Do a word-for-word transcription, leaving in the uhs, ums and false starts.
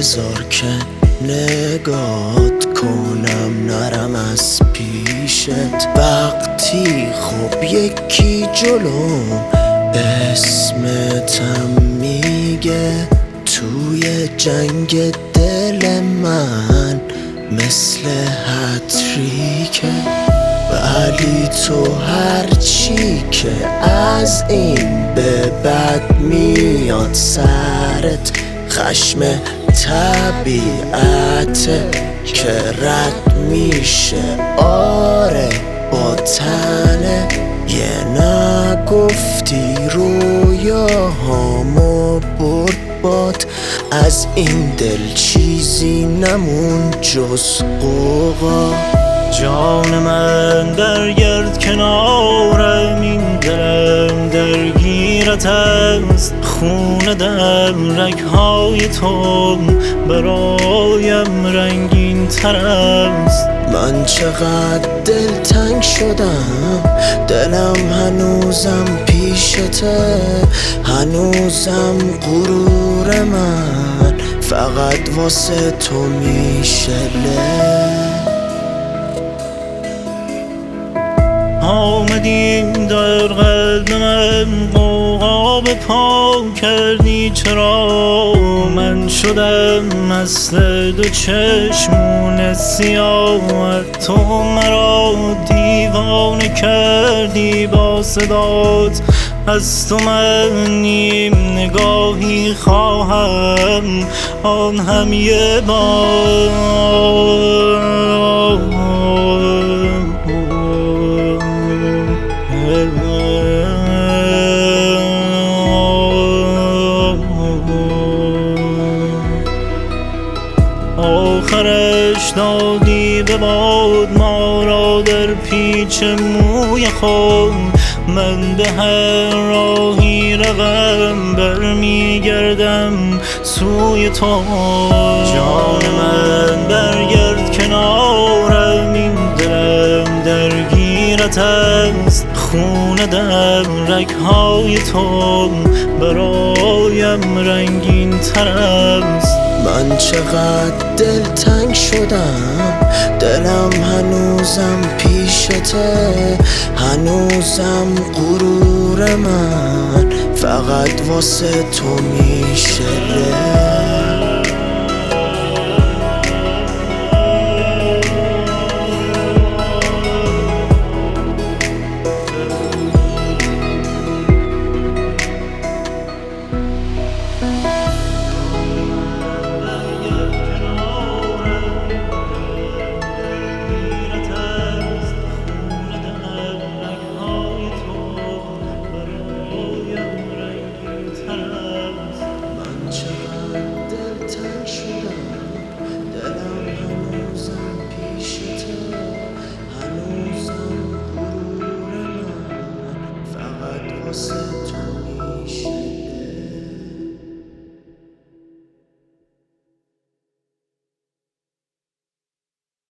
بذار که نگات کنم نرم از پیشت. وقتی خب یکی جلوم اسمتم میگه، توی جنگ دل من مثل هتریکه. ولی تو هرچی که از این به بعد میاد سرت، خشم طبیعته که رد میشه. آره با تنه یه نگفتی رویاهامو برد باد. از این دل چیزی نمون جز قوقا. جان من برگرد کنارم، این دلم درگیرت است. خون در رگ‌های تو برایم رنگین تر است. من چقدر دلتنگ شدم، دلم هنوزم پیشته. هنوزم غرور من فقط واسه تو میشله. آمدیم در قلب من غوغا به پا کردی. چرا من شدم مثل دو چشمون سیاهت؟ تو مرا دیوانه کردی با صدات. از تو من نیم نگاهی خواهم، آن هم یه بار. آخرش دادی به باد ما را در پیچ موی خود. من به هر راهی روم برمیگردم سوی تو. جان من برگرد کنارم، این دلم درگیرت است. خون در رگ‌های تو برایم رنگین تر است. من چقدر دلتنگ شدم، دلم هنوزم پیشته. هنوزم غرور من فقط واسه تو میشله.